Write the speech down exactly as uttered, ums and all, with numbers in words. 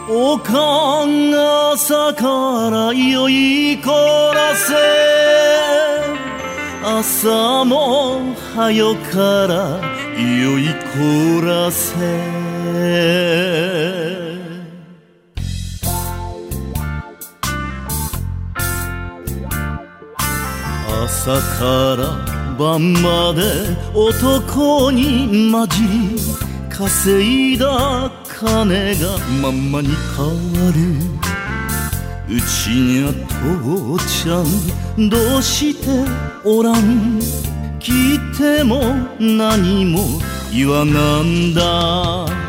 おかんが朝から酔いこらせ、朝もはよから酔いこらせ、朝から晩まで男に混じり、稼いだ金がまんまに変わる。うちには父ちゃんどうしておらん。聞いても何も言わなんだ。